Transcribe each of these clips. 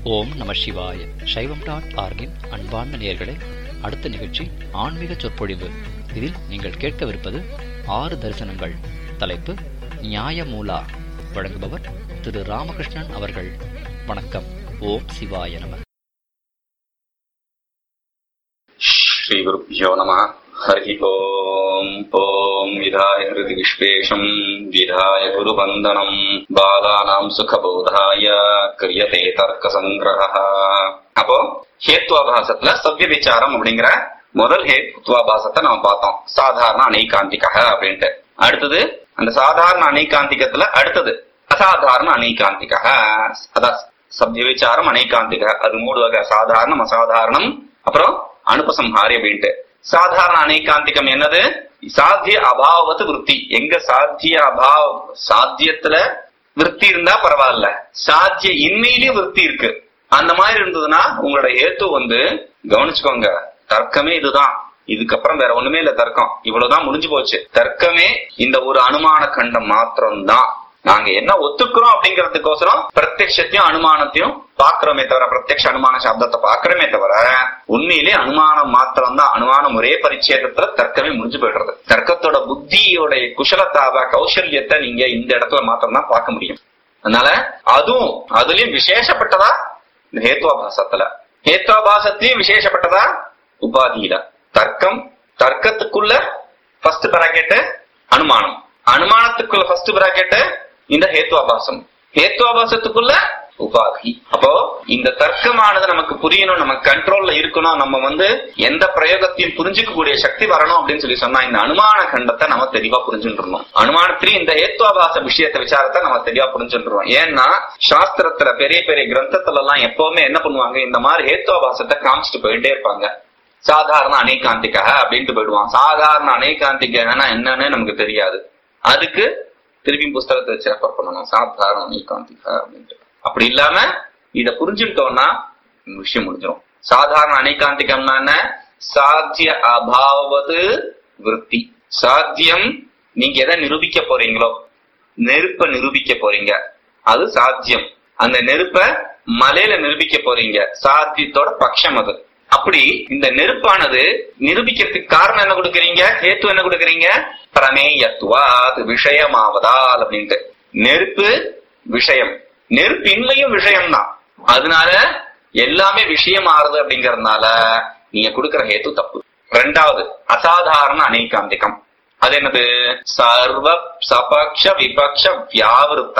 ஓம் நம சிவாய. சைவம்.org-இன் அன்பார்ந்த நேயர்களே, அடுத்த நிகழ்ச்சி ஆன்மீக சொற்பொழிவு. இதில் நீங்கள் கேட்கவிருப்பது 6 தரிசனங்கள். தலைப்பு நியாயமூலா. வழங்குபவர் திரு ராமகிருஷ்ணன் அவர்கள். வணக்கம். ஓம் சிவாய நம. ஸ்ரீ குருப்யோ நமः. ஹரி ஓம். ஓம் விதாய ஹிருதி விஸ்வேஷம் விதாய குருவந்தனம் பாலானாம் சுகபோதாய கிரியதே தர்க்க சங்கிரஹ. அப்போ ஹேத்வாபாசத்துல சவ்ய விசாரம் அப்படிங்கிற முதல் ஹேத்வாபாசத்தை நம்ம பார்த்தோம். சாதாரண அனைகாந்திக அப்படின்ட்டு. அடுத்தது அந்த சாதாரண அனைகாந்திகத்துல அடுத்தது அசாதாரண அனைகாந்திக. அதான் சவ்ய விசாரம் அனைகாந்திக. அது 3 வகை: சாதாரணம், அசாதாரணம், அப்புறம் அனுபசம்ஹாரி அப்படின்ட்டு. சாதாரண அனைகாந்திகம் என்னது? சாத்திய அபாவத்து விருத்தி. எங்க சாத்திய சாத்தியத்துல விருத்தி இருந்தா பரவாயில்ல, சாத்திய இன்மையிலயும் விருத்தி இருக்கு. அந்த மாதிரி இருந்ததுன்னா உங்களோட ஹேத்து கவனிச்சுக்கோங்க, தர்க்கமே இதுதான், இதுக்கப்புறம் வேற ஒண்ணுமே இல்ல. தர்க்கம் இவ்வளவுதான், முடிஞ்சு போச்சு. தர்க்கமே இந்த ஒரு அனுமான கண்டம் மாத்திரம்தான். நாங்க என்ன ஒத்துக்கிறோம் அப்படிங்கறதுக்கோசரம் பிரத்யட்சத்தையும் அனுமானத்தையும் பாக்குறோமே தவிர, பிரத்யட்ச அனுமான சப்தத்தை பாக்குறோமே தவிர, உண்மையிலே அனுமானம் மாத்திரம் தான். அனுமானம் ஒரே பரிச்சேதத்துல தர்க்கமே முடிஞ்சு போயிடுறது. தர்க்கத்தோட புத்தியோட குஷலத்தாவ கௌசல்யத்தை நீங்க இந்த இடத்துல மாத்திரம் தான் பார்க்க முடியும். அதனால அதுலயும் விசேஷப்பட்டதா இந்த ஹேத்வாபாசத்துல, ஹேத்வாபாசத்திலயும் விசேஷப்பட்டதா உபாதியில. தர்க்கத்துக்குள்ள ஃபர்ஸ்ட் பிராக்கெட் அனுமானம், அனுமானத்துக்குள்ள ஃபர்ஸ்ட் பிராக்கெட் இந்த ஹேத்வாபாசம், ஹேத்வாபாசத்துக்குள்ள உபாதி. அப்போ இந்த தர்க்கமானது நமக்கு புரியணும், நமக்கு கண்ட்ரோல்ல இருக்கணும், நம்ம எந்த பிரயோகத்தையும் புரிஞ்சுக்கக்கூடிய சக்தி வரணும் அப்படின்னு சொன்னா இந்த அனுமான கண்டத்தை நம்ம தெளிவா புரிஞ்சுருந்தோம். அனுமானத்திலேயும் இந்த ஹேத்வாபாச விஷயத்த விசாரத்தை நம்ம தெளிவா புரிஞ்சுருந்தோம். ஏன்னா சாஸ்திரத்துல பெரிய பெரிய கிரந்தத்துல எல்லாம் எப்பவுமே என்ன பண்ணுவாங்க, இந்த மாதிரி ஹேத்வாபாசத்தை காமிச்சிட்டு போயிட்டே இருப்பாங்க. சாதாரண அனைகாந்திக அப்படின்ட்டு போயிடுவான். சாதாரண அனைகாந்திகன்னா என்னன்னு நமக்கு தெரியாது. அதுக்கு திருப்பி புஸ்தகத்தை வச்சு ரெஃபர் பண்ணணும், சாதாரண அனைகாந்திக அப்படின்ட்டு. அப்படி இல்லாம இத புரிஞ்சுட்டோம்னா விஷயம் முடிஞ்சிடும். சாதாரண அனைகாந்திகம்னா என்ன? சாத்திய அபாவது விருத்தி. சாத்தியம், நீங்க எதை நிரூபிக்க போறீங்களோ, நெருப்ப நிரூபிக்க போறீங்க, அது சாத்தியம். அந்த நெருப்ப மலையில நிரூபிக்க போறீங்க, சாத்தியத்தோட பட்சம் அது. அப்படி இந்த நெருப்பானது நிரூபிக்கிறதுக்கு காரணம் என்ன கொடுக்கறீங்க? ஹேத்து என்ன கொடுக்கறீங்க? பிரமேயத்துவாத், விஷயமாவதால் அப்படின்ட்டு. நெருப்பு விஷயம், நெருப்பின்மையும் விஷயம்தான். அதனால எல்லாமே விஷயம் ஆறுது. அப்படிங்கறதுனால நீங்க கொடுக்கற ஹேத்து தப்பு. 2வது அசாதாரண அனைகாந்திகம். அது என்னது? சர்வ சபக்ஷ விபக்ஷ வியாவிருத்த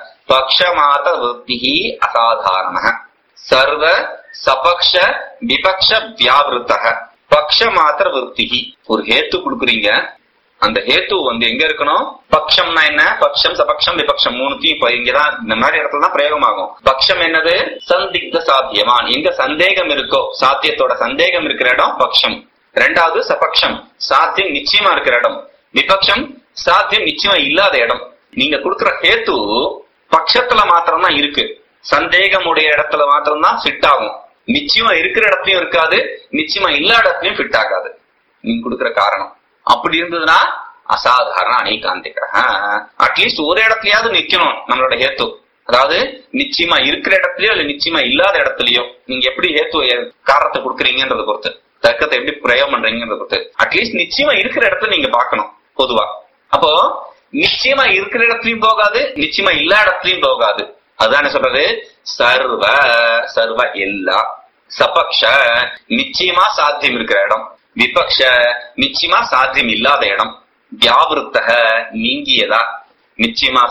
பக்ஷமாத விருத்தி அசாதாரண. சர்வ சபக்ஷ விபக்ஷ வியாவிருத்த பக்ஷமாத்திர விருத்தி. ஒரு ஹேத்து கொடுக்குறீங்க, அந்த ஹேத்து எங்க இருக்கணும்? பக்ஷம்னா என்ன? பக்ஷம், சபக்ஷம், விபக்ஷம் 3த்தையும் இப்ப இங்கதான் இந்த மாதிரி இடத்துல தான் பிரயோகமாகும். பக்ஷம் என்னது? சந்திக்த சாத்தியமான். எங்க சந்தேகம் இருக்கோ, சாத்தியத்தோட சந்தேகம் இருக்கிற இடம் பக்ஷம். 2வது சபக்ஷம், சாத்தியம் நிச்சயமா இருக்கிற இடம். விபக்ஷம், சாத்தியம் நிச்சயமா இல்லாத இடம். நீங்க கொடுக்குற ஹேத்து பட்சத்துல மாத்திரம் தான் இருக்கு, சந்தேகம் உடைய இடத்துல மாத்திரம் தான் ஃபிட் ஆகும். நிச்சயமா இருக்கிற இடத்துலயும் இருக்காது, நிச்சயமா இல்லாத இடத்துலயும் ஃபிட் ஆகாது நீங்க கொடுக்குற காரணம். அப்படி இருந்ததுன்னா அசாதாரண அனைகாந்திக. அட்லீஸ்ட் ஒரு இடத்துலயாவது நிக்கணும் நம்மளோட ஹேத்து. அதாவது நிச்சயமா இருக்கிற இடத்துலயோ இல்ல நிச்சயமா இல்லாத இடத்துலயோ நீங்க எப்படி ஹேத்து காரணத்தை கொடுக்குறீங்கன்றத பொறுத்து, தர்க்கத்தை எப்படி பிரயோகம் பண்றீங்கன்றத பொறுத்து, அட்லீஸ்ட் நிச்சயமா இருக்கிற இடத்துல நீங்க பாக்கணும் பொதுவா. அப்போ நிச்சயமா இருக்கிற இடத்துலயும் போகாது, நிச்சயமா இல்லாத இடத்துலயும் போகாது. அதுதான் சொல்றது சர்வ சர்வ எல்லா. சபக்ஷ நிச்சயமா சாத்தியம் இருக்கிற இடம், விபக்ஷ நிச்சயமா சாத்தியம் இல்லாத இடம், வியாவிருத்தக நீங்கியதா. நிச்சயமா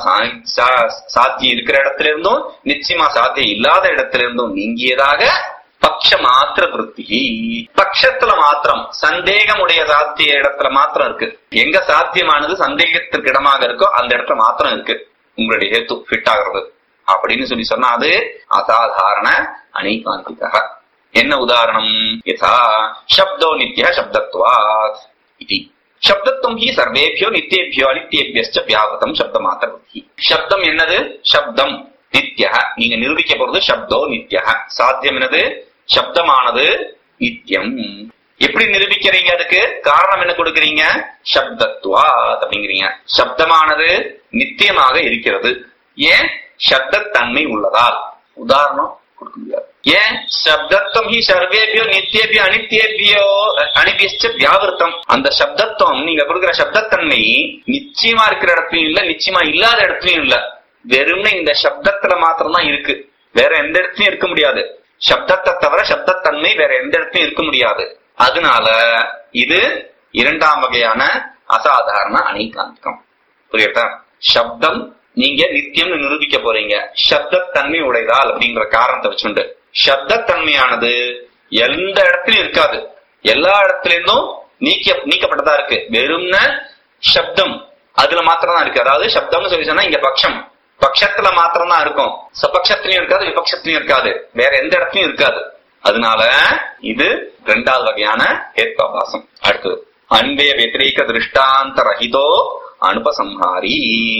சாத்தியம் இருக்கிற இடத்துல இருந்தும் நிச்சயமா சாத்தியம் இல்லாத இடத்துல இருந்தும் நீங்கியதாக பக்ஷ மாத்திர விருத்தி. பட்சத்துல மாத்திரம், சந்தேகம் உடைய சாத்திய இடத்துல மாத்திரம் இருக்கு. எங்க சாத்தியமானது சந்தேகத்திற்கு இடமாக இருக்கோ அந்த இடத்துல மாத்திரம் இருக்கு உங்களுடைய ஹேத்து ஃபிட் ஆகிறது அப்படின்னு சொன்னா அது அசாதாரண அனைகாந்திக. என்ன உதாரணம்? யதா சப்தோ நித்ய சப்தத்வாத் இதி. சப்தத்துவம் ஹி சர்வேபியோ நித்யேபியோ அனித்யேபியஸ்ச வியாபகம் சப்த மாத்திர விருத்தி. சப்தம் என்னது? சப்தம் நித்ய. நீங்க நிரூபிக்க போறது சப்தோ நித்ய. சாத்தியம் என்னது? சப்தமானது நித்தியம். எப்படி நிரூபிக்கிறீங்க? அதுக்கு காரணம் என்ன கொடுக்கறீங்க? சப்தத்வாத் அப்படிங்கிறீங்க. சப்தமானது நித்தியமாக இருக்கிறது. ஏன்? சப்தத்தன்மை உள்ளதால். உதாரணம் கொடுக்க முடியாது. ஏன்? சப்தத்துவம் ஹி சர்வேபியோ நித்தியபியோ அனித்தியபியோ அனிபியச்ச வியாவிருத்தம். அந்த சப்தத்துவம், நீங்க கொடுக்கிற சப்தத்தன்மை நிச்சயமா இருக்கிற இடத்துலயும் இல்ல, நிச்சயமா இல்லாத இடத்துலயும் இல்ல. வெறும்னே இந்த சப்தத்துல மாத்திரம் தான் இருக்கு, வேற எந்த இடத்துலயும் இருக்க முடியாது. சப்தத்தை தவிர சப்தத்தன்மை வேற எந்த இடத்துலயும் இருக்க முடியாது. அதனால இது இரண்டாம் வகையான அசாதாரண அனைகாந்திகம். புரியுதா? சப்தம் நீங்க நித்தியம் நிரூபிக்க போறீங்க, சப்தத்தன்மை உடையதால் அப்படிங்கிற காரணத்தை வச்சுண்டு. சப்தத்தன்மையானது எந்த இடத்துலயும் இருக்காது, எல்லா இடத்துலயும் நீக்கப்பட்டதா இருக்கு. வெறும்ன சப்தம் அதுல மாத்திரம் தான் இருக்கு. அதாவது சப்தம்னு சொல்லி சொன்னா இங்க பட்சத்துல மாத்திரம் தான் இருக்கும், சபக்ஷத்திலயும் இருக்காது, விபக்ஷத்திலயும் இருக்காது, வேற எந்த இடத்துலயும் இருக்காது. அதனால இது இரண்டாவது வகையான ஹேத்வாபாசம். அடுத்தது அன்பய வெத்திரேக திருஷ்டாந்த ரஹிதோ அனுபசம்ஹாரி.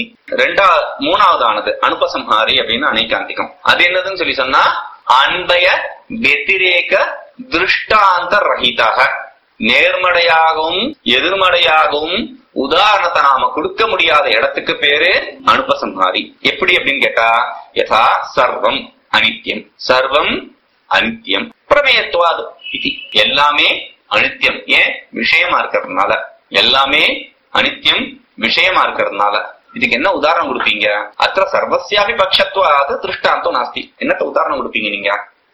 மூணாவதானது அனுபசம்ஹாரி அப்படின்னு அனைகாந்திகம். அது என்னதுன்னு சொல்லி சொன்னா அன்பய வெத்திரேக திருஷ்டாந்த ரஹிதக, நேர்மறையாகவும் எதிர்மறையாகவும் உதாரணத்தை நாம கொடுக்க முடியாத இடத்துக்கு பேரு அனுபசம்ஹாரி. எப்படி அப்படின்னு கேட்டா, யதா சர்வம் அனித்யம், சர்வம் அனித்யம் பிரமேயத்துவாது இது. எல்லாமே அனித்யம், ஏன்? விஷயமா இருக்கிறதுனால. எல்லாமே அனித்யம் விஷயமா இருக்கிறதுனால. இதுக்கு என்ன உதாரணம் கொடுப்பீங்க? அத்த சர்வசியாபி பட்சத்துவாது திருஷ்டாந்தம் நாஸ்தி. என்னத்த உதாரணம் கொடுப்பீங்க நீங்க?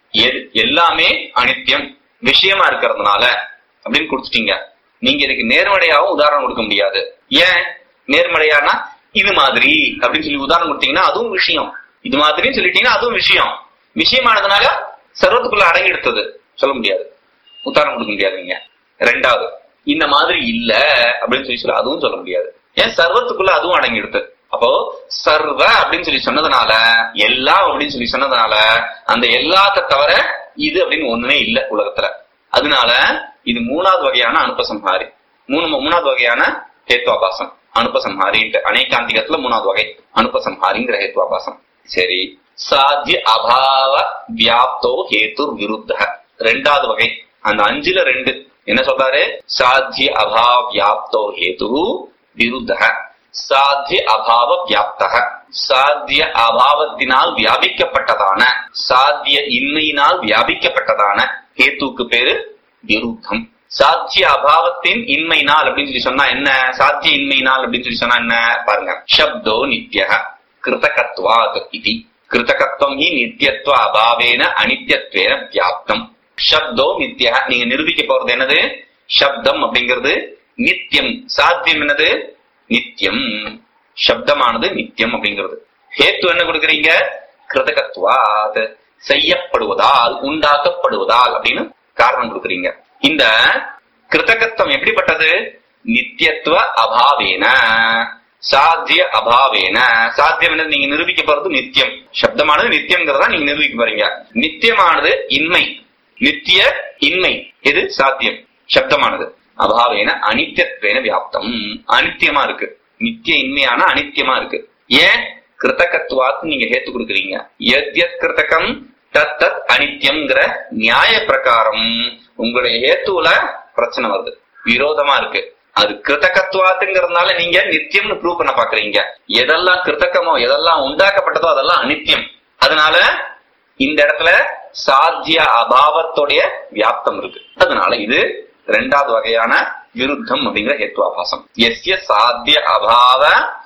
எல்லாமே அனித்யம் விஷயமா இருக்கிறதுனால அப்படின்னு கொடுத்துட்டீங்க. நீங்க இதுக்கு நேர்மறையாவும் உதாரணம் கொடுக்க முடியாது. ஏன்? நேர்மறையானா இது மாதிரி அப்படின்னு சொல்லி உதாரணம் கொடுத்தீங்கன்னா அதுவும் விஷயம், இது மாதிரின்னு சொல்லிட்டீங்கன்னா அதுவும் விஷயம். விஷயமானதுனால சர்வத்துக்குள்ள அடங்கி எடுத்தது சொல்ல முடியாது, உதாரணம் கொடுக்க முடியாது நீங்க. ரெண்டாவது இந்த மாதிரி இல்ல அப்படின்னு சொல்லி அதுவும் சொல்ல முடியாது. ஏன்? சர்வத்துக்குள்ள அதுவும் அடங்கி எடுத்து. அப்போ சர்வ அப்படின்னு சொல்லி சொன்னதுனால, எல்லாம் அப்படின்னு சொல்லி சொன்னதுனால, அந்த எல்லாத்த தவிர இது அப்படின்னு ஒண்ணுமே இல்ல உலகத்துல. அதனால இது மூணாவது வகையான அனுபசம்ஹாரி, மூணாவது வகையான ஹேத்வாபாசம். அனுபசம்ஹாரின்ட்டு அனைகாந்திகத்துல மூணாவது வகை அனுபசம்ஹாரிங்கிற ஹேத்வாபாசம். சரி, சாத்திய அபாவ வியாப்தோ ஹேத்து விருத்த ரெண்டாவது வகை. அந்த 5ல 2 என்ன சொல்றாரு? சாத்திய அபாவ வியாப்தோ ஹேத்து விருத்த. சாத்திய அபாவ வியாப்தக, சாத்திய அபாவத்தினால் வியாபிக்கப்பட்டதான, சாத்திய இன்மையினால் வியாபிக்கப்பட்டதான ஹேத்துக்கு பேரு விருத்தம். சாத்திய அபாவத்தின் இன்மையினால் அப்படின்னு சொல்லி சொன்னா என்ன? சாத்திய இன்மையினால் அப்படின்னு சொல்லி சொன்னா என்ன பாருங்க. சப்தோ நித்யஹ கிருதகத்வாத் இதி. கிருதகத்துவம் ஹி நித்யத்வ அபாவேன அனித்யத்வேன வியாப்தம். சப்தோ நித்யஹ, நீங்க நிரூபிக்க போறது என்னது? சப்தம் அப்படிங்கிறது நித்தியம், சாத்தியம் என்னது? நித்தியம். சப்தமானது நித்தியம் அப்படிங்கிறது. ஹேத்து என்ன கொடுக்குறீங்க? கிருதகத்வாத், செய்யப்படுவதால், உண்டாக்கப்படுவதால் அப்படின்னு காரணம் கொடுக்குறீங்க. இந்த கிருதகத்துவம் எப்படிப்பட்டது? நித்தியத்துவ அபாவேன, சாத்திய அபாவேன. சாத்தியம் என்ன? நீங்க நிரூபிக்க போறது நித்தியம், சப்தமானது நித்தியம்ங்கிறதா நீங்க நிரூபிக்க போறீங்க. நித்தியமானது இன்மை, நித்திய இன்மை எது? சாத்தியம். சப்தமானது அபாவேன அனித்யத்வேன வியாப்தம், அனித்தியமா இருக்கு. நித்திய இன்மையான அனித்தியமா இருக்கு. ஏன்? கிருதகத்துவாத்து நீங்க ஹேத்து கொடுக்குறீங்க. யத்யத் கிருதகம் தத் தத் அனித்யம்ங்கிற நியாய பிரகாரம் உங்களுடைய ஹேத்துவுல பிரச்சனை வருது, விரோதமா இருக்கு. அது கிருதகத்துவாத்துங்கிறதுனால நீங்க நித்தியம்னு ப்ரூவ் பண்ண பாக்குறீங்க. எதெல்லாம் கிருதகமோ, எதெல்லாம் உண்டாக்கப்பட்டதோ அதெல்லாம் அனித்தியம். அதனால இந்த இடத்துல சாத்திய அபாவத்தோடைய வியாப்தம் இருக்கு. அதனால இது இரண்டாவது வகையான விருத்தம் அப்படிங்கிற ஹேத்வாபாசம். எஸ்ய சாத்திய அபாவ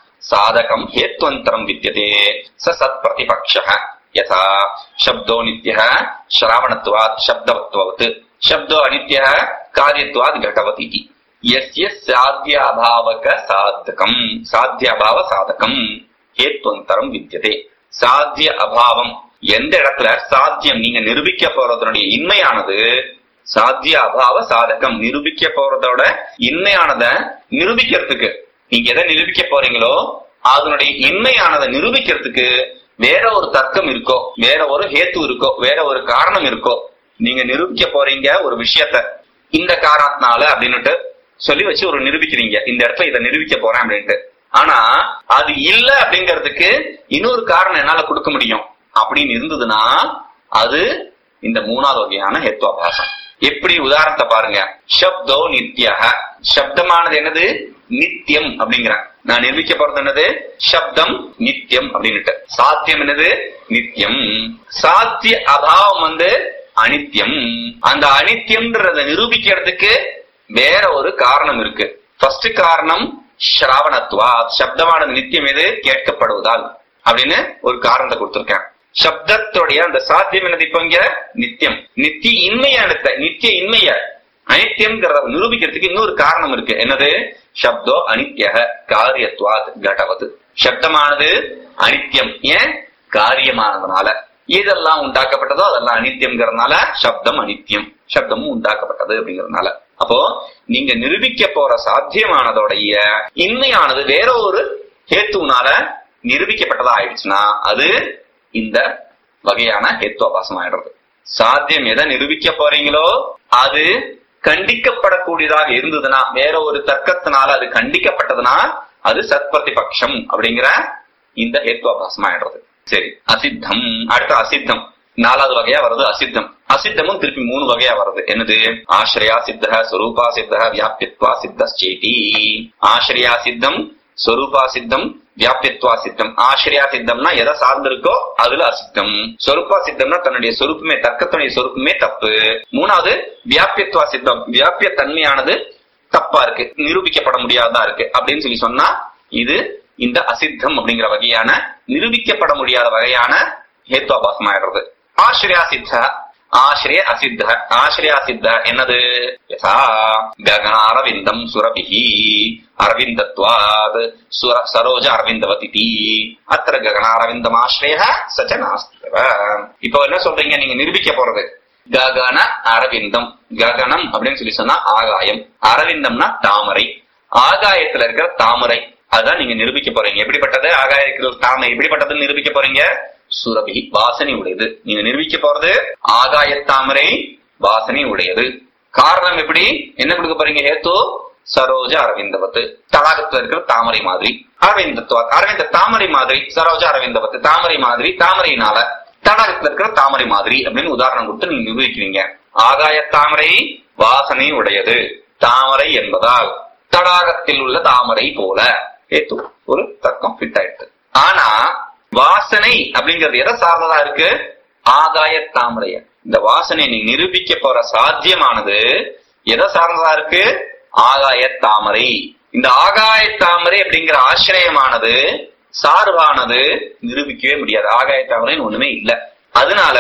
சாதகம் ஹேத்வந்தரம் வித்யதே ச சத் பிரதிபக்ஷः யதா சப்தோ நித்யः ஸ்ராவணத்வாத் சப்தவத்வத் சப்தோ அனித்யः காரியத்வாத் கடவத் இதி. எஸ்ய சாத்திய அபாவக சாதகம், சாத்திய அபாவ சாதகம் ஹேத்வந்தரம் வித்யதே. சாத்திய அபாவம் எந்த இடத்துல சாத்தியம் நீங்க நிரூபிக்க போறதனுடைய இன்மையானது, சாத்திய அபாவ சாதகம் நிரூபிக்க போறதோட இன்மையானத நிரூபிக்கிறதுக்கு, நீங்க எதை நிரூபிக்க போறீங்களோ அதனுடைய இன்மையானதை நிரூபிக்கிறதுக்கு வேற ஒரு தர்க்கம் இருக்கோ, வேற ஒரு ஹேத்து இருக்கோ, வேற ஒரு காரணம் இருக்கோ. நீங்க நிரூபிக்க போறீங்க ஒரு விஷயத்த இந்த காரணத்தினால அப்படின்னுட்டு சொல்லி வச்சு ஒரு நிரூபிக்கிறீங்க, இந்த இடத்துல இதை நிரூபிக்க போறேன் அப்படின்ட்டு. ஆனா அது இல்ல அப்படிங்கிறதுக்கு இன்னொரு காரணம் என்னால கொடுக்க முடியும் அப்படின்னு இருந்ததுன்னா அது இந்த மூணாவது வகையான ஹேத்வாபாசம். எப்படி? உதாரணத்தை பாருங்க. சப்தோ நித்யஹ, சப்தமானது என்னது? நித்தியம் அப்படிங்கிற நான் நிரூபிக்க போறது என்னது? சப்தம் நித்தியம் அப்படின்னுட்டு. சாத்தியம் என்னது? நித்தியம். சாத்திய அபாவம் அனித்தியம். அந்த அனித்தியம்ன்றத நிரூபிக்கிறதுக்கு வேற ஒரு காரணம் இருக்கு. ஃபர்ஸ்ட் காரணம் ஸ்ராவணத்துவா, சப்தமானது நித்தியம் எது? கேட்கப்படுவதால் அப்படின்னு ஒரு காரணத்தை கொடுத்திருக்கேன். சப்தத்துடைய அந்த சாத்தியம் என்னது? இப்ப இங்க நித்தியம், நித்திய இன்மையானத, நித்திய இன்மைய அனித்தியம்ங்கிறத நிரூபிக்கிறதுக்கு இன்னொரு காரணம் இருக்கு. என்னது? சப்தோ அனித்ய காரியத்வாத் கடவது. சப்தமானது அனித்தியம், ஏன்? காரியமானதுனால. இதெல்லாம் உண்டாக்கப்பட்டதோ அதெல்லாம் அனித்தியம்ங்கிறதுனால சப்தம் அனித்தியம், சப்தமும் உண்டாக்கப்பட்டது அப்படிங்கறதுனால. அப்போ நீங்க நிரூபிக்க போற சாத்தியமானதோடைய இன்மையானது வேற ஒரு ஹேத்துனால நிரூபிக்கப்பட்டதா ஆயிடுச்சுன்னா அது இந்த வகையான ஹேத்துவாபாசம் ஆயிடுறது. சாத்தியம் எதை நிரூபிக்க போறீங்களோ அது கண்டிக்கப்படக்கூடியதாக இருந்ததுன்னா, வேற ஒரு தர்க்கத்தினால அது கண்டிக்கப்பட்டதுன்னா அது சத்பிரதிபக்ஷம் அப்படிங்கிற இந்த ஹேத்துவாபாசம் ஆயிடுறது. சரி, அசித்தம். அடுத்த அசித்தம் நாலாவது வகையா வருது அசித்தம். அசித்தமும் திருப்பி 3 வகையா வருது. என்னது? ஆශ්‍රயா சித்தः, ஸ்வரூபா சித்தः, வியாப்யத்வா சித்தஸ்சேதி. ஆශ්‍රயா சித்தம், ஸ்வரூபா சித்தம், வியாப்யத்வா சித்தம். ஆශ්‍රயா சித்தம்னா எதை சார்ந்திருக்கோ அதுல அசித்தம். ஸ்வரூபா சித்தம்னா தன்னுடைய சொரூபமே, தர்க்கத்துடைய சொரூபமே தப்பு. 3வது வியாப்யத்வா சித்தம், வியாபிய தன்மையானது தப்பா இருக்கு, நிரூபிக்கப்பட முடியாததா இருக்கு அப்படின்னு சொல்லி சொன்னா இது இந்த அசித்தம் அப்படிங்கிற வகையான நிரூபிக்கப்பட முடியாத வகையான ஹேத்வாபாசம் ஆயிடுறது. ஆශ්‍රயா சித்த, ஆශ්‍රய அசித்த. ஆශ්‍රயா சித்த என்னது? யதா ககனாரவிந்தம் சுரபிஹி அரவிந்தத்வாத் சரோஜ அரவிந்தவதி அத்திர ககனாரவிந்தம் ஆශ්‍රயः சச்ச நாஸ்தி. இப்போ என்ன சொல்றீங்க நீங்க நிரூபிக்க போறது? ககன அரவிந்தம். ககனம் அப்படின்னு சொல்லி சொன்னா ஆகாயம், அரவிந்தம்னா தாமரை. ஆகாயத்துல இருக்கிற தாமரை அதான் நீங்க நிரூபிக்க போறீங்க. எப்படிப்பட்டது? ஆகாய தாமரை எப்படிப்பட்டதுன்னு நிரூபிக்க போறீங்க? சுரபி, வாசனை உடையது. நீங்க நிரூபிக்க போறது ஆகாய தாமரை வாசனை உடையது. காரணம் எப்படி? என்ன கொடுக்க போறீங்க? ஹேத்து சரோஜ அரவிந்தவத்து, தடாகத்துல இருக்கிற தாமரை மாதிரி. அரவிந்தத்வா, அரவிந்த தாமரை மாதிரி. சரோஜ அரவிந்தவத்து தாமரை மாதிரி, தாமரையினால தடாகத்துல இருக்கிற தாமரை மாதிரி அப்படின்னு உதாரணம் கொடுத்து நீங்க நிரூபிக்கிறீங்க. ஆகாய தாமரை வாசனை உடையது, தாமரை என்பதால் தடாகத்தில் உள்ள தாமரை போல ஹேத்து ஒரு தர்க்கம் ஃபிட் ஆயிடுது. ஆனா வாசனை அப்படிங்கிறது எதை சார்ந்ததா இருக்கு? ஆகாய தாமரைய. இந்த வாசனை நீ நிரூபிக்க போற சாத்தியமானது எதை சார்ந்ததா இருக்கு? ஆகாய தாமரை. இந்த ஆகாய தாமரை அப்படிங்கிற ஆශ්‍රயமானது சார்பானது நிரூபிக்கவே முடியாது. ஆகாய தாமரைன்னு ஒண்ணுமே இல்ல. அதனால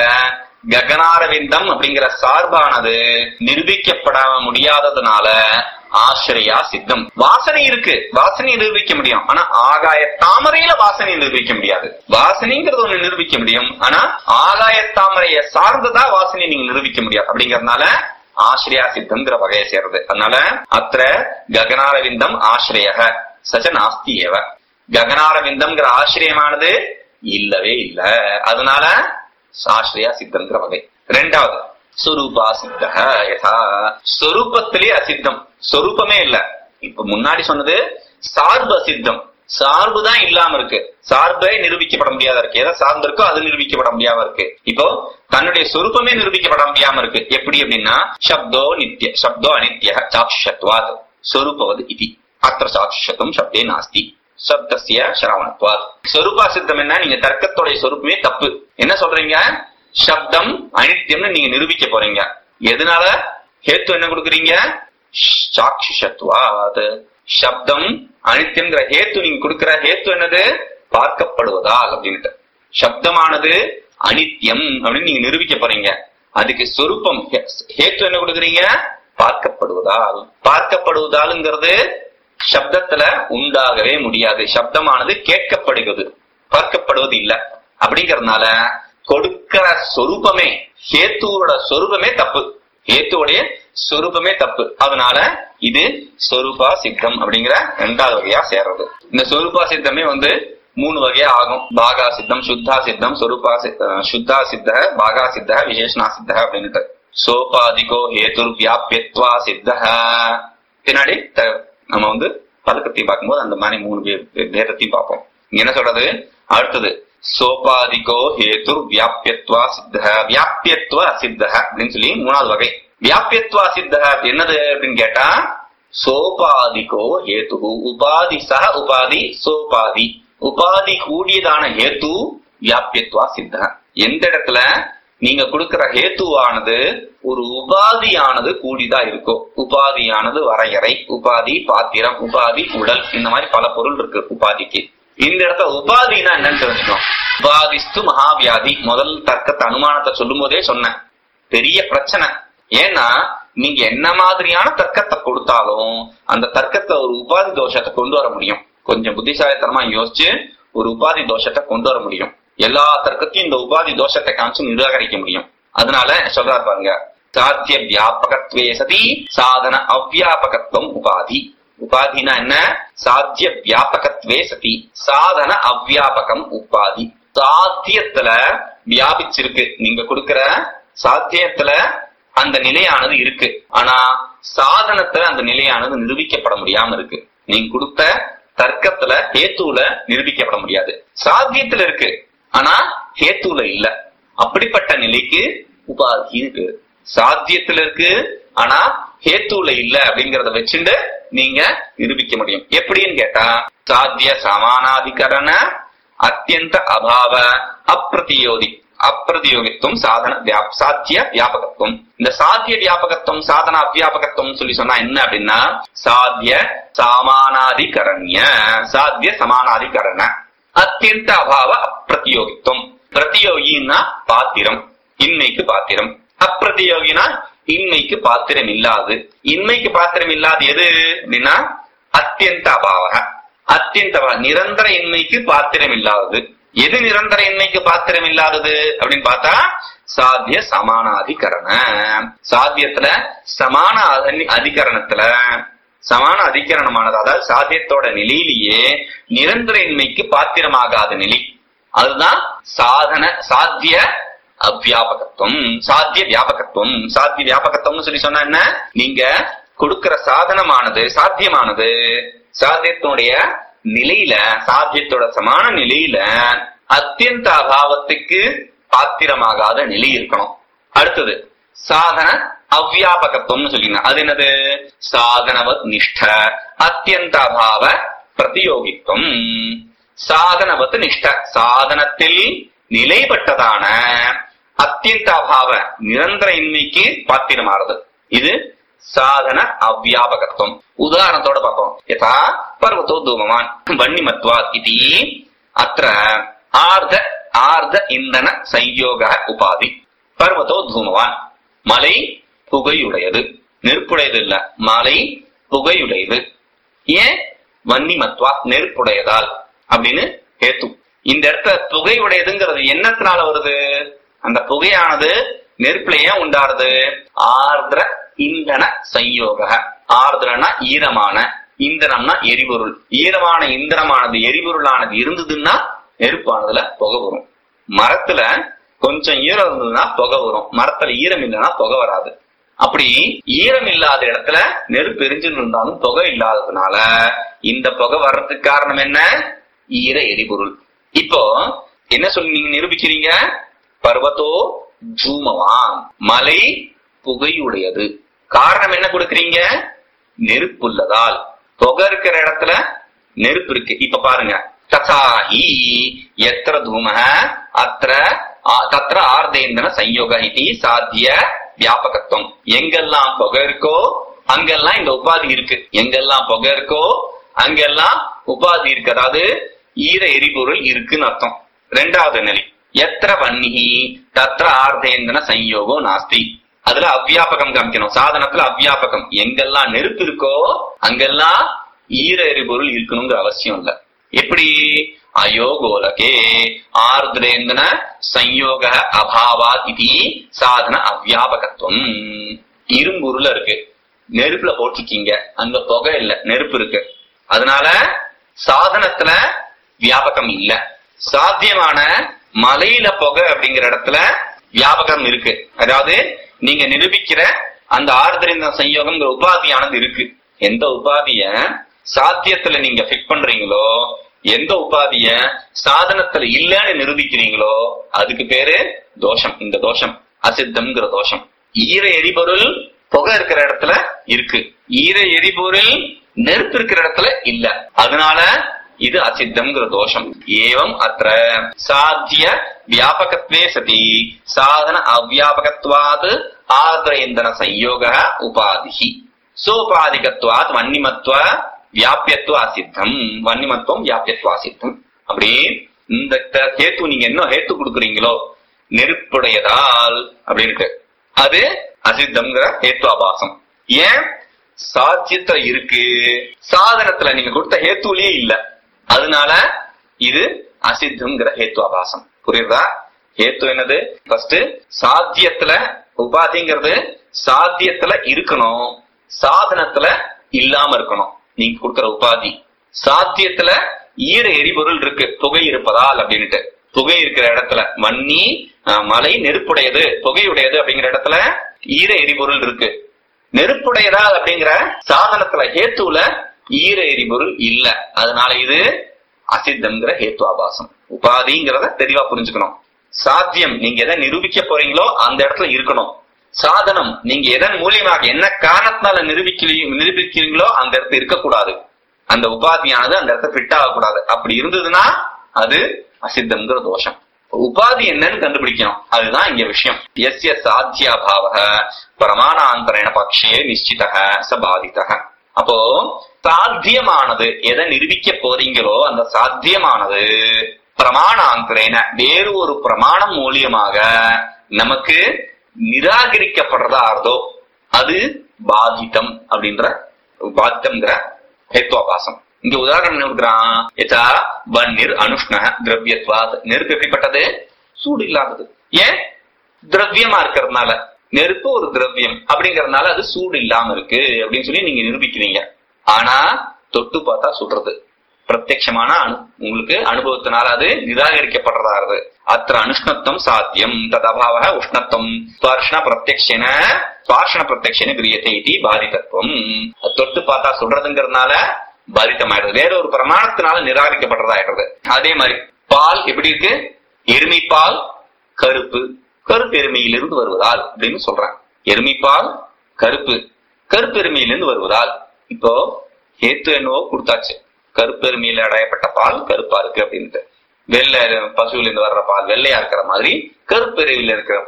ககனாரவிந்தம் அப்படிங்கிற சார்பானது நிரூபிக்கப்பட முடியாததுனால ஆශ්‍රயா சித்தம். வாசனை இருக்கு, வாசனை நிரூபிக்க முடியும். ஆனா ஆகாய தாமரையில வாசனை நிரூபிக்க முடியாது. வாசனைங்கிறது ஒண்ணு நிரூபிக்க முடியும், ஆனா ஆகாய தாமரைய சார்ந்ததா வாசனை நீங்க நிரூபிக்க முடியாது. அப்படிங்கறதுனால ஆශ්‍රயா சித்தம்ங்கிற வகையை சேர்றது. அதனால அத்திர ககனாரவிந்தம் ஆශ්‍රயः சச்ச நாஸ்தி ஏவ. ககனாரவிந்தம்ங்கிற ஆශ්‍රயமானது இல்லவே இல்ல. அதனால ஆශ්‍රயா சித்தம்ங்கிற வகை. ரெண்டாவது ஸ்வரூபா சித்தः யதா. ஸ்வரூபத்திலே அசித்தம், சொரூபமே இல்ல. இப்ப முன்னாடி சொன்னது சார்பு அசித்தம், சார்பு தான் இல்லாம இருக்கு, சார்பே நிரூபிக்கப்பட முடியாத இருக்கு. எதை சார்ந்திருக்கோ அது நிரூபிக்கப்பட முடியாம இருக்கு. இப்போ தன்னுடைய சொரூபமே நிரூபிக்கப்பட முடியாம இருக்கு. எப்படி அப்படின்னா சப்தோ நித்ய, சப்தோ அனித்ய சாக்ஷத்வாத் ஸ்வரூபவது இதி அத்திர சாக்ஷத்தும் சப்தே நாஸ்தி சப்தஸ்ய ஸ்ரவணத்வாத். ஸ்வரூபா சித்தம் என்ன? நீங்க தர்க்கத்தோடைய சொரூபமே தப்பு. என்ன சொல்றீங்க? சப்தம் அனித்தியம்னு நீங்க நிரூபிக்க போறீங்க. எதனால? ஹேத்து என்ன கொடுக்குறீங்க? சாக்ஷத்வாத். சப்தம் அனித்தியம்ங்கிற ஹேத்து நீங்க கொடுக்கிற ஹேத்து என்னது? பார்க்கப்படுவதால் அப்படின்ட்டு. சப்தமானது அனித்தியம் அப்படின்னு நீங்க நிரூபிக்க போறீங்க. அதுக்கு சொரூபம் ஹேத்து என்ன கொடுக்குறீங்க? பார்க்கப்படுவதால். பார்க்கப்படுவதால்ங்கிறது சப்தத்துல உண்டாகவே முடியாது. சப்தமானது கேட்கப்படுகிறது, பார்க்கப்படுவது இல்ல. அப்படிங்கறதுனால கொடுக்கிற சொரூபமே, ஹேத்துவோட சொரூபமே தப்பு, ஹேத்துவோடைய சொரூபமே தப்பு. அதனால இது சொரூபா சித்தம் அப்படிங்கிற ரெண்டாவது வகையா சேர்றது. இந்த சொரூபா சித்தமே 3 வகையா ஆகும். பாகா சித்தம், சுத்தா சித்தம், சொரூபா சுத்தா சித்த, பாகா சித்த, விசேஷனா சித்த அப்படின்ட்டு. சோபாதிகோ ஹேதுர் வியாப்யத்வா சித்த. பின்னாடி நம்ம பதக்கத்தையும் பார்க்கும்போது அந்த மாதிரி 3 பேதத்தையும் பார்ப்போம். இங்க என்ன சொல்றது? அடுத்தது சோபாதிகோ ஹேதுர் வியாப்யத்வா சித்த, வியாப்யத்வ அசித்த அப்படின்னு சொல்லி 3வது வகை. வியாப்யத்வ அசித்த என்னது அப்படின்னு கேட்டா சோபாதிகோ ஹேது. உபாதி சக உபாதி சோபாதி. உபாதி கூடியதான ஹேத்து வியாபியத்வா சித்த. எந்த இடத்துல நீங்க கொடுக்கிற ஹேத்துவானது ஒரு உபாதியானது கூடிதா இருக்கோ, உபாதியானது வரையறை, உபாதி பாத்திரம், உபாதி உடல், இந்த மாதிரி பல பொருள் இருக்கு உபாதிக்கு. இந்த இடத்துல உபாதினா என்னன்னு தெரிஞ்சுக்கணும். உபாதிஸ்து மகாவியாதி. முதல் தர்க்கத்தை அனுமானத்தை சொல்லும் போதே சொன்னேன், பெரிய பிரச்சனை. ஏன்னா நீங்க என்ன மாதிரியான தர்க்கத்தை கொடுத்தாலும் அந்த தர்க்கத்தை ஒரு உபாதி தோஷத்தை கொண்டு வர முடியும். கொஞ்சம் புத்திசாலித்தனமா யோசிச்சு ஒரு உபாதி தோஷத்தை கொண்டு வர முடியும். எல்லா தர்க்கத்தையும் இந்த உபாதி தோஷத்தை காமிச்சு நிராகரிக்க முடியும். அதனால சொல்றாரு பாருங்க, சாத்திய வியாபகத்வே சதி சாதன அவ்வியாபகத்துவம் உபாதி. உபாதினா என்ன? சாத்திய வியாபகத்வே சதி சாதன அவ்வியாபகம் உபாதி. சாத்தியத்துல வியாபிச்சிருக்கு, நீங்க கொடுக்கிற சாத்தியத்துல அந்த நிலையானது இருக்கு. ஆனா சாதனத்துல அந்த நிலையானது நிரூபிக்கப்பட முடியாம இருக்கு. நீங்க கொடுத்த தர்க்கத்துல ஹேத்துல நிரூபிக்கப்பட முடியாது. சாத்தியத்துல இருக்கு ஆனா ஹேத்துல இல்ல. அப்படிப்பட்ட நிலைக்கு உபாதி இருக்கு. சாத்தியத்துல இருக்கு ஆனா ஹேத்துல இல்ல அப்படிங்கறத வச்சுட்டு நீங்க நிரூபிக்க முடியும். எப்படின்னு கேட்டா, சாத்திய சமானாதிகரண அத்தியந்த அபாவ அப்பிரதியோகித்துவம் சாதன சாத்திய வியாபகத்துவம். இந்த சாத்திய வியாபகத்துவம் சாதன அவ்வியாபகத்துவம் சொல்லி சொன்னா என்ன அப்படின்னா, சாத்திய சமானாதிகரண்ய சாத்திய சமானாதிகரண அத்தியந்த அபாவ அப்பிரதியோகித்துவம். பிரதியோகினா பாத்திரம், இன்மைக்கு பாத்திரம். அப்பிரதியோகினா இன்மைக்கு பாத்திரம் இல்லாது. இன்மைக்கு பாத்திரம் இல்லாது எது அப்படின்னா அத்தியந்த அபாவ. அத்தியந்த நிரந்தர இன்மைக்கு பாத்திரம் இல்லாதது எது? நிரந்தர இன்மைக்கு பாத்திரம் இல்லாதது அப்படின்னு பார்த்தா சாத்திய சமானாதிகரண. சாத்தியத்துல சமான அதிகரணத்துல சமான அதிகரணமானது, அதாவது சாத்தியத்தோட நிலையிலேயே நிரந்தர இன்மைக்கு பாத்திரமாகாத நிலை, அதுதான் சாத்திய அவ்வியாபகத்துவம் சாத்திய வியாபகத்துவம். சாத்திய வியாபகத்துவம்னு சொல்லி சொன்னா என்ன? நீங்க கொடுக்கிற சாதனமானது சாத்தியமானது சாத்தியத்தினுடைய நிலையில, சாத்தியத்தோட சமான நிலையில அத்தியந்த அபாவத்துக்கு பாத்திரமாகாத நிலை இருக்கணும். அடுத்தது சாதன அவ்வியாபகத்துவம்னு சொல்லிங்க. அது என்னது? சாதனவத் நிஷ்ட அத்தியந்த அபாவ பிரதியோகித்துவம். சாதனவத் நிஷ்ட சாதனத்தில் நிலைப்பட்டதான அத்தியந்த அபாவ நிரந்தர இன்மைக்கு பாத்திரமாறது, இது சாதன அவ்வியாபகத்துவம். உதாரணத்தோட பார்ப்போம். யதா பர்வதோ தூமவான் வன்னிமத்வா இதி அத்ர ஆர்த இந்தன சம்யோக உபாதி. பர்வதோ தூமவான், மலை புகையுடையது, நெருப்புடையது இல்ல, மலை புகையுடையது. ஏன்? வன்னிமத்வா நெருப்புடையதால் அப்படின்னு ஹேத்து. இந்த இடத்துல புகை உடையதுங்கிறது என்னத்தினால வருது? அந்த புகையானது நெருப்புல ஏன் உண்டாருது? ஆர்திர இந்தன சம்யோக. ஆர்திரனா ஈரமான, இந்தனம்னா எரிபொருள். ஈரமான இந்தனமானது எரிபொருளானது இருந்ததுன்னா நெருப்பானதுல புகை வரும். மரத்துல கொஞ்சம் ஈரம் இருந்ததுன்னா புகை வரும், மரத்துல ஈரம் இல்லைன்னா புகை வராது. அப்படி ஈரம் இல்லாத இடத்துல நெருப்பு எரிஞ்சுன்னு இருந்தாலும் புகை இல்லாததுனால இந்த புகை வர்றதுக்கு காரணம் என்ன? ஈர எரிபொருள். இப்போ என்ன சொல்லி நீங்க நிரூபிக்கிறீங்க? பர்வதோ ஜூமவான், மலை புகையுடையது. காரணம் என்ன கொடுக்கறீங்க? நெருப்பு உள்ளதால். புகை இருக்கிற இடத்துல நெருப்பு இருக்கு. இப்ப பாருங்க, ததாஹி எத்திர தூமஹ அத்திர தத்ர ஆர்தேந்தன சம்யோக இதி சாத்திய வியாபகத்துவம். எங்கெல்லாம் புகை இருக்கோ அங்கெல்லாம் இந்த உபாதி இருக்கு. எங்கெல்லாம் புகை இருக்கோ அங்கெல்லாம் உபாதி இருக்கு, அதாவது ஈர எரிபொருள் இருக்குன்னு அர்த்தம். ரெண்டாவது நிலை, எத்திர வன்னிஹி தத்ர ஆர்தேந்தன சம்யோகோ நாஸ்தி. அதுல அவ்வியாபகம் காமிக்கணும். சாதனத்துல அவ்வியாபகம். எங்கெல்லாம் நெருப்பு இருக்கோ அங்கெல்லாம் ஈர எரிபொருள் இருக்கணுங்கிற அவசியம் இல்ல. எப்படி? அயோகோலகே ஆர்திரேந்தன சம்யோக அபாவாத் இதி சாதன அவ்வியாபகத்துவம். இரும்புருள இருக்கு, நெருப்புல போட்டிருக்கீங்க, அங்க புகை இல்ல, நெருப்பு இருக்கு. அதனால சாதனத்துல வியாபகம் இல்ல. சாத்தியமான மலையில புகை அப்படிங்கிற இடத்துல வியாபகம் இருக்கு. அதாவது நீங்க நிரூபிக்கிற அந்த ஆர்திரேந்த சம்யோகம்ங்கிற உபாதியானது இருக்கு. எந்த உபாதிய சாத்தியத்துல நீங்க ஃபிட் பண்றீங்களோ, எந்த உபாதிய சாதனத்துல இல்லன்னு நிரூபிக்கிறீங்களோ அதுக்கு பேரு தோஷம். இந்த தோஷம் அசித்தம்ங்கிற தோஷம். ஈர எரிபொருள் புகை இருக்கிற இடத்துல இருக்கு. ஈர எரிபொருள் நெருப்பு இருக்கிற இடத்துல இல்ல. அதனால இது அசித்தம்ங்கிற தோஷம். ஏவம் அத்ர சாத்திய வியாபகத்வே சதி சாதன அவ்யாபகத்வாத் ஆர்திரேந்தன சம்யோக உபாதிஹி சோபாதிகத்வாத் வன்னிமத்வ வியாபியத்துவ அசித்தம். வன்னிமத்துவம் வியாபியத்துவ அசித்தம். அப்படி இந்த ஹேத்து நீங்க என்ன ஹேத்து கொடுக்குறீங்களோ நெருப்புடையதால் அப்படின்ட்டு அது அசித்தம்ங்கிற ஹேத்வாபாசம். ஏன்? சாத்தியத்துல இருக்கு, சாதனத்துல நீங்க கொடுத்த ஹேத்துலயே இல்ல. அதனால இது அசித்தம்ங்கிற ஹேத்வாபாசம். புரியுதா? ஹேத்து என்னது? ஃபர்ஸ்ட் சாத்தியத்துல உபாதிங்கிறது சாத்தியத்துல இருக்கணும், சாதனத்துல இல்லாம இருக்கணும். நீங்க கொடுக்கிற உபாதி சாத்தியத்துல ஈர எரிபொருள் இருக்கு புகை இருப்பதால் அப்படின்ட்டு. புகை இருக்கிற இடத்துல வன்னி மலை நெருப்புடையது புகையுடையது அப்படிங்கிற இடத்துல ஈர எரிபொருள் இருக்கு. நெருப்புடையதால் அப்படிங்கிற சாதனத்துல ஹேத்துல ஈர எரிபொருள் இல்ல. அதனால இது அசித்தம்ங்கிற ஹேத்வாபாசம். உபாதிங்கிறத தெளிவா புரிஞ்சுக்கணும். சாத்தியம் நீங்க எதை நிரூபிக்க போறீங்களோ அந்த இடத்துல இருக்கணும். சாதனம் நீங்க எதன் மூலியமாக என்ன காரணத்தினால நிரூபிக்கிறீங்களோ அந்த இடத்துல இருக்கக்கூடாது. அந்த உபாதியானது அந்த இடத்துல ஃபிட் ஆகக்கூடாது. அப்படி இருந்ததுன்னா அது அசித்தம்ங்கிற தோஷம். உபாதி என்னன்னு கண்டுபிடிக்கணும். அதுதான் இங்க விஷயம். எஸ்ய சாத்தியாபாவ பிரமாணாந்தரேண பக்ஷே நிச்சிதக சபாதிதக. அப்போ சாத்தியமானது எதை நிரூபிக்க போறீங்களோ அந்த சாத்தியமானது பிரமாணாந்தரேன வேறு ஒரு பிரமாணம் மூலியமாக நமக்கு நிராகரிக்கப்படுறதா இருந்தோ அது பாதிதம் அப்படின்ற பாதிதம்ங்கிற ஹேத்வாபாசம். இங்க உதாரணம் என்ன கொடுக்குறான்? யதா வன்னிர் அனுஷ்ண திரவியத்வாத். நெருப்பு எப்படிப்பட்டது? சூடு இல்லாதது. ஏன்? திரவியமா இருக்கிறதுனால. நெருப்பு ஒரு திரவியம் அப்படிங்கறதுனால அது சூடு இல்லாம இருக்கு அப்படின்னு சொல்லி நீங்க நிரூபிக்கிறீங்க. ஆனா தொட்டு பார்த்தா சுடுறது. பிரத்யட்சமான உங்களுக்கு அனுபவத்தினால அது நிராகரிக்கப்படுறதா இருக்கு. அத்த அனுஷ்ணத்துவம் சாத்தியம் ததபாவ உஷ்ணத்துவம் ஸ்பர்ஷண பிரத்யக்ஷேன கிரியத்தை இது பாதிதத்துவம். தொட்டு பார்த்தா சுடுறதுங்கிறதுனால பாதித்தமாயிடுது. வேற ஒரு பிரமாணத்தினால நிராகரிக்கப்படுறதாயிடுறது. அதே மாதிரி பால் எப்படி இருக்கு? எருமை பால் கருப்பு, கருப்பு எருமையிலிருந்து வருவதால் அப்படின்னு சொல்றேன். எருமை பால் கருப்பு, கருப்பு எருமையிலிருந்து வருவதால். இப்போ ஹேத்து என்னவோ கொடுத்தாச்சு. கருப்பு எருமையில அடையப்பட்ட பால் கருப்பா இருக்கு அப்படின்ட்டு. வெள்ளை பசுவில இருந்து வர்ற பால் வெள்ளையா இருக்கிற மாதிரி கருப்பு எருமையில இருக்கிற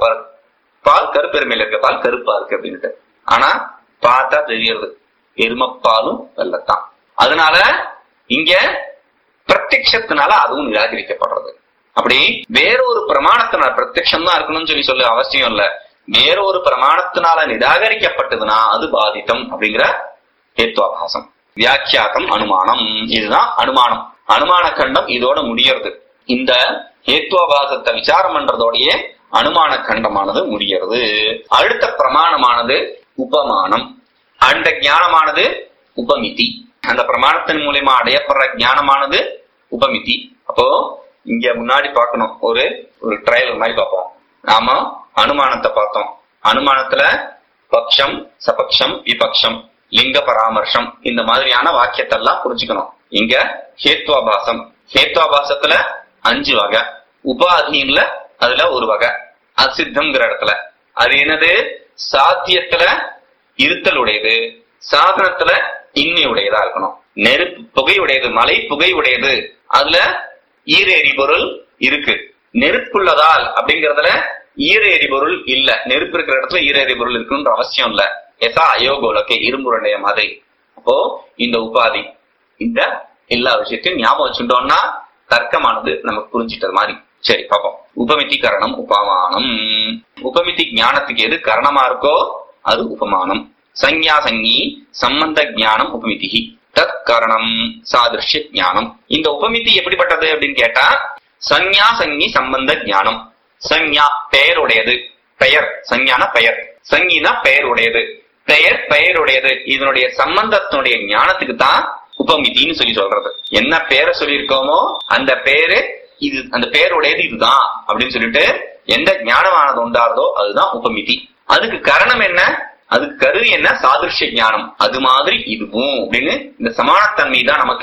பால் கருப்பு எருமையில இருக்கிற பால் கருப்பா இருக்கு அப்படின்ட்டு. ஆனா பார்த்தா தெரியுது எருமப்பாலும் வெள்ளத்தான். அதனால இங்க பிரத்யக்ஷத்தினால அதுவும் நிராகரிக்கப்படுறது. அப்படி வேறொரு பிரமாணத்தினால பிரத்யக்ஷம் தான் இருக்கணும்னு சொல்ல அவசியம் இல்ல. வேறொரு பிரமாணத்தினால நிராகரிக்கப்பட்டதுன்னா அது பாதித்தம் அப்படிங்கிற ஹேத்வாபாசம். வியாக்கியாத்தம் அனுமானம். இதுதான் அனுமானம். அனுமான கண்டம் இதோட முடியறது. இந்த ஹேத்வாபாசத்தை விசாரம் பண்றதோடைய அனுமான கண்டமானது முடிகிறது. அடுத்த பிரமாணமானது உபமானம். அந்த ஞானமானது உபமிதி. அந்த பிரமாணத்தின் மூலமா அடையப்படுற ஞானமானது உபமிதி. அப்போ இங்க முன்னாடி பார்க்கணும், ஒரு ட்ரையல் மாதிரி பார்ப்போம். நாம அனுமானத்தை பார்த்தோம். அனுமானத்துல பக்ஷம் சபக்ஷம் விபக்ஷம் லிங்க பராமர்ஷம் இந்த மாதிரியான வாக்கியத்தை எல்லாம் புரிஞ்சுக்கணும். இங்க ஹேத்வாபாசம். ஹேத்வாபாசத்துல 5 வகை. உபாதியில அதுல ஒரு வகை அசித்தம்ங்கிற இடத்துல. அது என்னது? சாத்தியத்துல இருத்தல் உடையது, சாதனத்துல இன்மை உடையதா இருக்கணும். நெருப்பு புகை உடையது, மலை புகை உடையது, அதுல ஈர எரிபொருள் இருக்கு. நெருப்புள்ளதால் அப்படிங்கறதுல ஈர எரிபொருள் இல்ல. நெருப்பு இருக்கிற இடத்துல ஈர எரிபொருள் இருக்குன்ற அவசியம் இல்ல. எசா அயோகோலக்கே இரும்புடைய மாதிரி. அப்போ இந்த உபாதி இந்த எல்லா விஷயத்தையும் ஞாபகம் வச்சுட்டோம்னா தர்க்கமானது நமக்கு புரிஞ்சிட்டது மாதிரி. சரி பாப்போம். உபமிதி கரணம் உபமானம். உபமிதி ஞானத்துக்கு எது கரணமா இருக்கோ அது உபமானம். சஞ்ஞா சங்கி சம்பந்த ஞானம் உபமிதி தத் கரணம் சாதிருஷ்ய ஞானம். இந்த உபமிதி எப்படிப்பட்டது அப்படின்னு கேட்டா சஞ்ஞா சங்கி சம்பந்த ஞானம். சஞ்ஞா பெயருடையது, பெயர். சஞ்ஞான பெயர், சங்கினா பெயருடையது, பெயர் பெயருடையது. இதனுடைய சம்பந்தத்தினுடைய ஞானத்துக்கு தான் உபமிதின்னு சொல்லி சொல்றது. என்ன பெயரை சொல்லியிருக்கோமோ அந்த பெயரு இது, அந்த பெயருடையது இதுதான் அப்படின்னு சொல்லிட்டு எந்த ஞானமானது உண்டாறதோ அதுதான் உபமிதி. அதுக்கு காரணம் என்ன? அதுக்கு கருவி என்ன? சாதிருஷ்ய ஞானம். அது மாதிரி இதுவும் அப்படின்னு இந்த சமானத்தன்மை தான் நமக்கு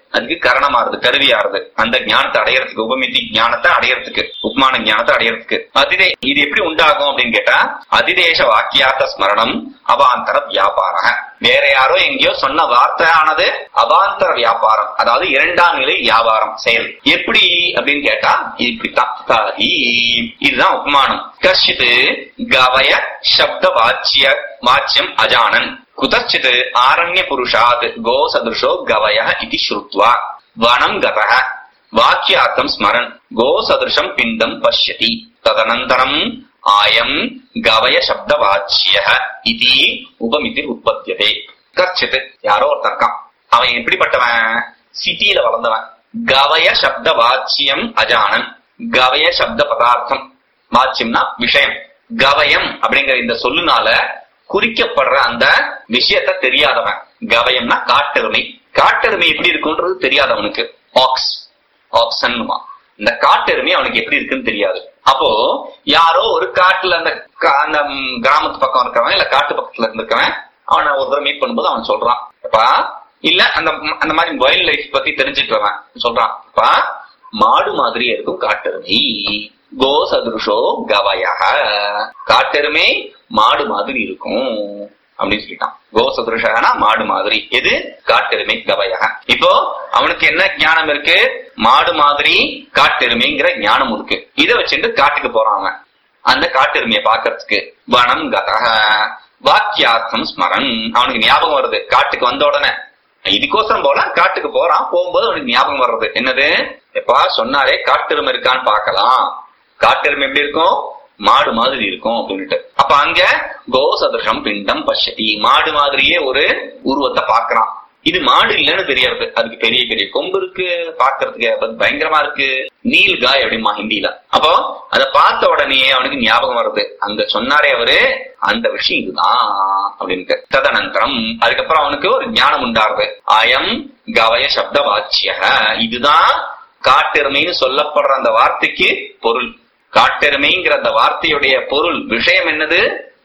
அதுக்கு கரணமாறுது, கருவியாறுது. அந்த ஞானத்தை அடையறதுக்கு, உபமிதி ஞானத்தை அடையறதுக்கு, உப்மான ஞானத்தை அடையறதுக்கு. இது எப்படி உண்டாகும் அப்படின்னு கேட்டா, அதிதேச வாக்கியார்த்த ஸ்மரணம் அவாந்தர வியாபார. வேற யாரோ எங்கேயோ சொன்ன வார்த்தையானது அவாந்தர வியாபாரம், அதாவது இரண்டாம் நிலை வியாபாரம் செயல். எப்படி அப்படின்னு கேட்டா இப்படித்தான். இதுதான் உபமானம். கஷ்டித் கவய சப்த வாச்சியம் அஜானன் குதச்சித் ஆரண்ய புருஷாத் கோ சதுஷோ கவய இதி ஸ்ருத்வா வனம் கதஹ வாக்கியார்த்தம் ஸ்மரன் கோ சதுஷம் பிண்டம் பஷ்யதி ததனந்தரம் ஆயம் கவய சப்த வாச்சிய இதி உபமிதி உற்பத்தியதே. கச்சித் யாரோ ஒருத்தன் இருக்கான், அவன் எப்படிப்பட்டவன்? சிட்டியில வளர்ந்தவன். கவய சப்த வாச்சியம் அஜானன். கவய சப்த பதார்த்தம், வாச்சியம்னா விஷயம். கவயம் அப்படிங்கிற இந்த சொல்லுனால குறிக்கப்படுற அந்த விஷயத்த தெரியாதவன். கவயம்னா காட்டெருமை. காட்டெருமை எப்படி இருக்குன்றது தெரியாதவனுக்கு ஆக்சன். இந்த காட்டெருமை அவனுக்கு எப்படி இருக்குன்னு தெரியாது. அப்போ யாரோ ஒரு காட்டுல அந்த கிராமத்து பக்கம் இருக்கவன் இல்ல காட்டு பக்கத்துல இருந்திருக்கவன் அவனை ஒரு தடவை மீட் பண்ணும்போது அவன் சொல்றான், அப்பா இல்ல அந்த மாதிரி வைல்ட் லைஃப் பத்தி தெரிஞ்சுக்கிறவன் சொல்றான், அப்பா மாடு மாதிரியே இருக்கும் காட்டெருமை. கோ சதுருஷோ கவய, காட்டெருமை மாடு மாதிரி இருக்கும் அப்படின்னு சொல்லிட்டான். கோ சதுருஷனா மாடு மாதிரி, எது? காட்டெருமை கவய. இப்போ அவனுக்கு என்ன ஞானம் இருக்கு? மாடு மாதிரி காட்டெருமைங்கிற ஞானம் இருக்கு. இதை வச்சுட்டு காட்டுக்கு போறான் அவன், அந்த காட்டெருமையை பாக்கிறதுக்கு. வனம் கதஹ வாக்கியார்த்தம் ஸ்மரன். அவனுக்கு ஞாபகம் வருது காட்டுக்கு வந்த உடனே. இதுக்கோசரம் போல காட்டுக்கு போறான், போகும்போது அவனுக்கு ஞாபகம் வர்றது என்னது? எப்பா சொன்னாரே காட்டெருமை இருக்கான்னு பாக்கலாம், காட்டெருமை எப்படி இருக்கும்? மாடு மாதிரி இருக்கும் அப்படின்ட்டு. அப்ப அங்க கோ சதுஷம் பிண்டம் பஷ்யதி, மாடு மாதிரியே ஒரு உருவத்தை பாக்குறான். இது மாடு இல்லைன்னு தெரியாது, அதுக்கு பெரிய பெரிய கொம்பு இருக்கு, பாக்குறதுக்கு பயங்கரமா இருக்கு, நீல் காய் அப்படிமா ஹிந்தியில. அப்போ அதை பார்த்த உடனே அவனுக்கு ஞாபகம் வருது, அங்க சொன்னாரே அவரு அந்த விஷயம் இதுதான் அப்படின்ட்டு. ததனந்தரம் அதுக்கப்புறம் அவனுக்கு ஒரு ஞானம் உண்டாருது. அயம் கவய சப்த வாச்சிய, இதுதான் காட்டெருமைன்னு சொல்லப்படுற அந்த வார்த்தைக்கு பொருள். காட்டெருமைங்கிற அந்த வார்த்தையுடைய பொருள் விஷயம் என்னது?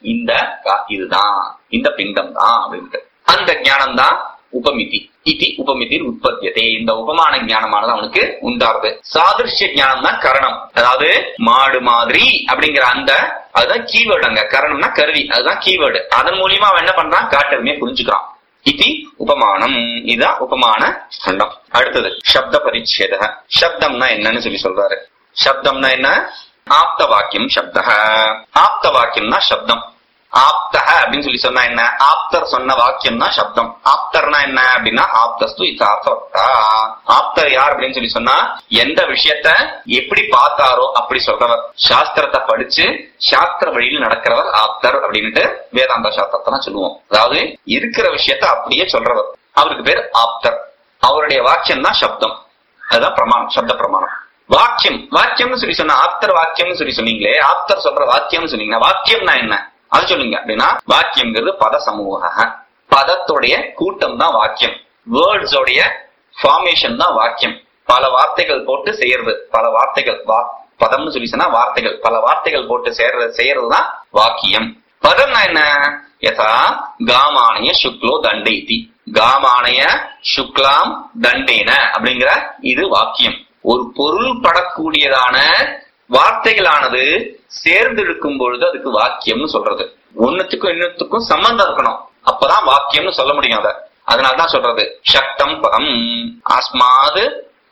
இதுதான், இந்த பிண்டம் தான் அப்படின்ட்டு. அந்த ஞானம் தான் உபமிதி. இதி உபமிதி உற்பத்தியதே. இந்த உபமான ஞானமானது அவனுக்கு உண்டாருது. சாதிருஷ்ய ஞானம் தான் கரணம், அதாவது மாடு மாதிரி அப்படிங்கிற அந்த அதுதான் கீவேர்டு. அங்க கரணம்னா கருவி, அதுதான் கீவேர்டு. அதன் மூலியமா அவன் என்ன பண்றான்? காட்டெருமையை புரிஞ்சுக்கிறான். இதி உபமானம். இதுதான் உபமான கண்டம். அடுத்தது சப்த பரிச்சேத. சப்தம்னா என்னன்னு சொல்லி சொல்றாரு. சப்தம்னா என்ன? ஆப்த வாக்கியம் சப்த. ஆப்த வாக்கியம்னா சப்தம். ஆப்தஹ அப்படின்னு சொல்லி சொன்னா என்ன? ஆப்தர் சொன்ன வாக்கியம்னா சப்தம். ஆப்தர்னா என்ன அப்படின்னா ஆப்தஸ்து இதார்த்தவர்த்தா. ஆப்தர் யார் அப்படின்னு சொல்லி சொன்னா எந்த விஷயத்த எப்படி பார்த்தாரோ அப்படி சொல்றவர். சாஸ்திரத்தை படிச்சு சாஸ்திர வழியில் நடக்கிறவர் ஆப்தர் அப்படின்ட்டு வேதாந்த சாஸ்திரத்தை சொல்லுவோம். அதாவது இருக்கிற விஷயத்த அப்படியே சொல்றவர், அவருக்கு பேர் ஆப்தர். அவருடைய வாக்கியம் தான் சப்தம். அதுதான் பிரமாணம், சப்த பிரமாணம். வாக்கியம், வாக்கியம்னு சொல்லி சொன்னா ஆப்தர் வாக்கியம்னு சொல்லி சொன்னீங்களே, ஆப்தர் சொல்ற வாக்கியம்னு சொன்னீங்கன்னா வாக்கியம்னா என்ன அது சொல்லுங்க அப்படின்னா, வாக்கியம்ங்கிறது பத சமூக, பதத்துடைய கூட்டம் தான் வாக்கியம். வேர்ட்ஸோடைய ஃபார்மேஷன் தான் வாக்கியம். பல வார்த்தைகள் போட்டு செய்யறது, பல வார்த்தைகள் பதம்னு சொல்லி சொன்னா வார்த்தைகள், பல வார்த்தைகள் போட்டு செய்யறதுதான் வாக்கியம். பதம்னா என்ன? யதா காமானய சுக்லோ தண்டைதி, காமானய சுக்லாம் தண்டேன அப்படிங்கிற இது வாக்கியம். ஒரு பொருள் படக்கூடியதான வார்த்தைகளானது சேர்ந்து இருக்கும் பொழுது அதுக்கு வாக்கியம்னு சொல்றது. ஒன்னுத்துக்கும் இன்னத்துக்கும் சம்பந்தம் இருக்கணும், அப்பதான் வாக்கியம்னு சொல்ல முடியும். அதனால்தான் சொல்றது சக்தம் பதம் அஸ்மாது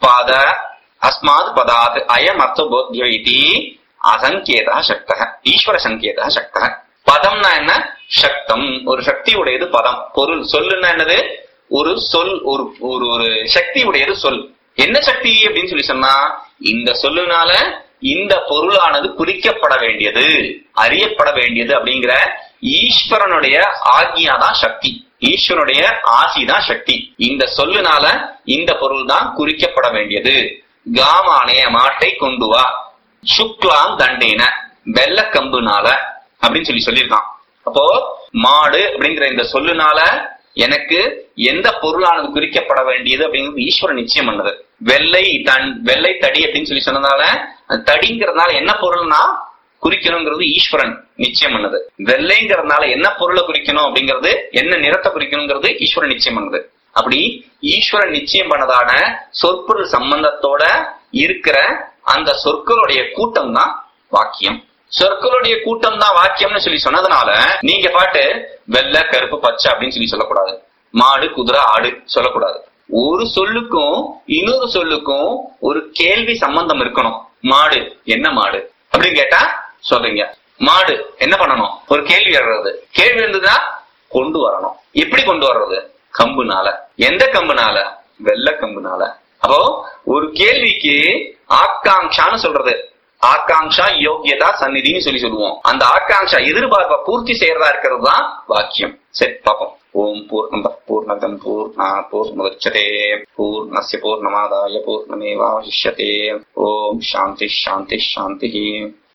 பதாத் அயம் அர்த்த போத்யி அசங்கேதா சக்த ஈஸ்வர சங்கேதா சக்த. பதம்னா என்ன? சக்தம், ஒரு சக்தி உடையது பதம். பொருள் சொல்லுன்னா என்னது? ஒரு சொல், ஒரு சக்தி உடையது சொல். என்ன சக்தி அப்படின்னு சொல்லி சொன்னா, இந்த சொல்லுனால இந்த பொருளானது குறிக்கப்பட வேண்டியது, அறியப்பட வேண்டியது அப்படிங்கிற ஈஸ்வரனுடைய ஆக்ஞாதான் சக்தி, ஈஸ்வரனுடைய ஆசிதான் சக்தி. இந்த சொல்லுனால இந்த பொருள் தான் குறிக்கப்பட வேண்டியது. காமானே மாட்டை கொண்டு வா, சுக்லாம் தண்டேன வெள்ளக்கம்புனால அப்படின்னு சொல்லியிருக்கான். அப்போ மாடு அப்படிங்கிற இந்த சொல்லுனால எனக்கு எந்த பொருளானது குறிக்கப்பட வேண்டியது அப்படிங்கிறது ஈஸ்வரன் நிச்சயம் பண்ணது. வெள்ளை தடி அப்படின்னு சொல்லி சொன்னதால தடிங்கிறதுனால என்ன பொருள்னா குறிக்கணுங்கிறது ஈஸ்வரன் நிச்சயம் பண்ணது. வெள்ளைங்கிறதுனால என்ன பொருளை குறிக்கணும் அப்படிங்கிறது, என்ன நிறத்தை குறிக்கணுங்கிறது ஈஸ்வரன் நிச்சயம் பண்ணது. அப்படி ஈஸ்வரன் நிச்சயம் பண்ணதான சொற்பொருள் சம்பந்தத்தோட இருக்கிற அந்த சொற்களுடைய கூட்டம் தான் வாக்கியம். சொற்களுடைய கூட்டம் தான் வாக்கியம்னு சொல்லி சொன்னதுனால நீங்க பாட்டு வெள்ளை கருப்பு பச்சை அப்படின்னு சொல்லி சொல்லக்கூடாது, மாடு குதிரை ஆடு சொல்லக்கூடாது. ஒரு சொல்லுக்கும் இன்னொரு சொல்லுக்கும் ஒரு கேள்வி சம்பந்தம் இருக்கணும். மாடு என்ன மாடு அப்படின்னு கேட்டா சொல்றீங்க, மாடு என்ன பண்ணணும், ஒரு கேள்வி வர்றது. கேள்வி இருந்ததுன்னா கொண்டு வரணும். எப்படி கொண்டு வர்றது? கம்புனால. எந்த கம்புனால? வெள்ளை கம்புனால. அப்போ ஒரு கேள்விக்கு ஆக்காங்ஷான்னு சொல்றது, ஆக்காங்ஷா யோகியதா சந்நிதின்னு சொல்லி சொல்லுவோம். அந்த ஆக்காங்ஷா எதிர்பார்ப்பை பூர்த்தி செய்யறதா இருக்கிறது தான் வாக்கியம். சரி பாப்போம். ஓம் பூர்ணமதః பூர்ணமிதம் பூர்ணாத் பூர்ணமுதச்யதே பூர்ணஸ்ய பூர்ணமாதாய பூர்ணமேவாவசிஷ்யதே. ஓம் சாந்தி சாந்தி சாந்தி.